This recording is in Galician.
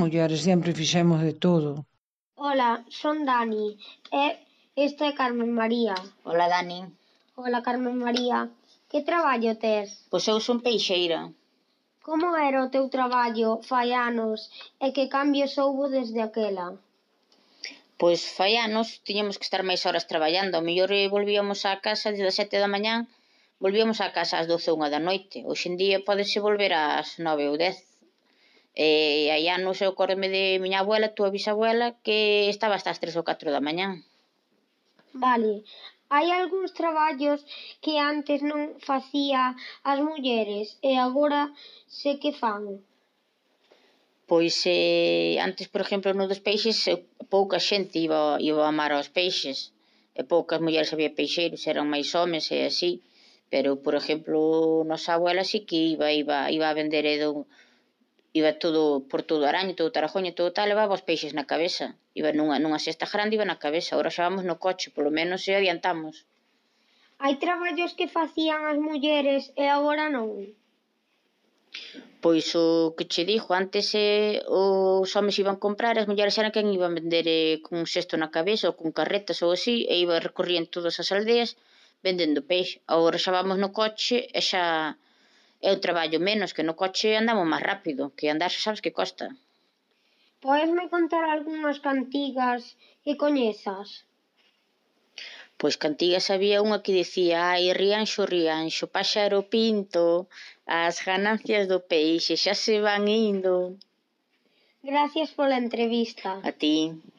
mulleres sempre fixemos de todo. Ola, son Dani e esta é Carmen María. Ola, Dani. Ola, Carmen María. Que traballo tes? Pois eu son peixeira. Como era o teu traballo fai anos e que cambios houbo desde aquela? Pois fai anos tiñamos que estar máis horas traballando. Ao mellor volvíamos á casa desde as 7 da mañán, volvíamos á casa ás 12 ou 1 da noite. Hoxe en día pódese volver ás 9 ou 10. Hai anos eu acórdome de miña abuela, túa bisabuela, que estaba hasta as 3 ou 4 da mañán. Vale. Hai algúns traballos que antes non facía as mulleres e agora se que fan. Pois antes, por exemplo, no dos peixes, pouca xente iba a mar aos peixes. E poucas mulleres había peixeiros, eran máis homes e así. Pero, por exemplo, nosa abuela sí que iba a vender iba todo por todo Araño, todo Tarajoño, todo tal, levaba os peixes na cabeza. Iba nunha cesta grande, iba na cabeza. Agora xa vamos no coche, polo menos se adiantamos. Hai traballos que facían as mulleres e agora non? Pois o que che digo, antes os homes iban comprar, as mulleres eran quen iban vender con un cesto na cabeza ou con carretas ou así, e iba recorrían todas as aldeas vendendo peixe. Agora xa vamos no coche e xa é un traballo menos, que no coche andamos máis rápido, que andar xa sabes que costa. Podesme contar algunhas cantigas que coñezas? Pois cantigas había unha que dicía: ai, Rianxo, Rianxo, páxaro pinto, as ganancias do peixe xa se van indo. Gracias pola entrevista. A ti.